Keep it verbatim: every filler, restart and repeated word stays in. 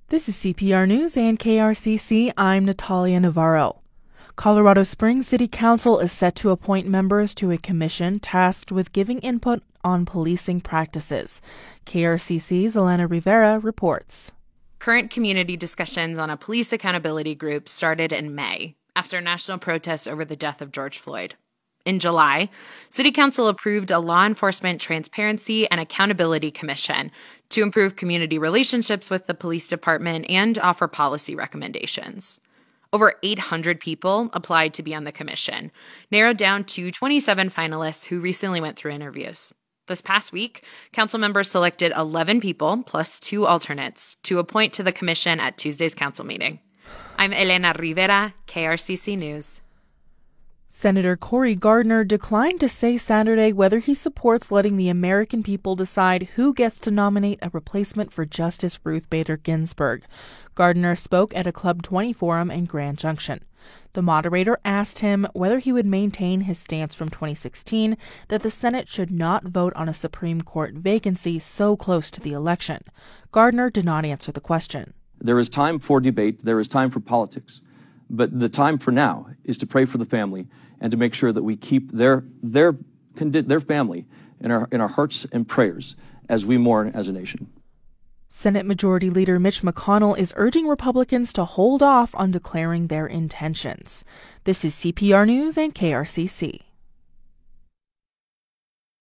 This is C P R News and K R C C. I'm Natalia Navarro. Colorado Springs City Council is set to appoint members to a commission tasked with giving input on policing practices. K R C C's Elena Rivera reports. Current community discussions on a police accountability group started in May, after national protests over the death of George Floyd. In July, City Council approved a Law Enforcement Transparency and Accountability Commission to improve community relationships with the police department and offer policy recommendations. Over eight hundred people applied to be on the commission, narrowed down to twenty-seven finalists who recently went through interviews. This past week, council members selected eleven people, plus two alternates, to appoint to the commission at Tuesday's council meeting. I'm Elena Rivera, K R C C News. Senator Cory Gardner declined to say Saturday whether he supports letting the American people decide who gets to nominate a replacement for Justice Ruth Bader Ginsburg. Gardner spoke at a Club twenty forum in Grand Junction. The moderator asked him whether he would maintain his stance from twenty sixteen that the Senate should not vote on a Supreme Court vacancy so close to the election. Gardner did not answer the question. There is time for debate. There is time for politics. But the time for now is to pray for the family and to make sure that we keep their their their family in our in our hearts and prayers as we mourn as a nation. Senate Majority Leader Mitch McConnell is urging Republicans to hold off on declaring their intentions. This is C P R News and K R C C.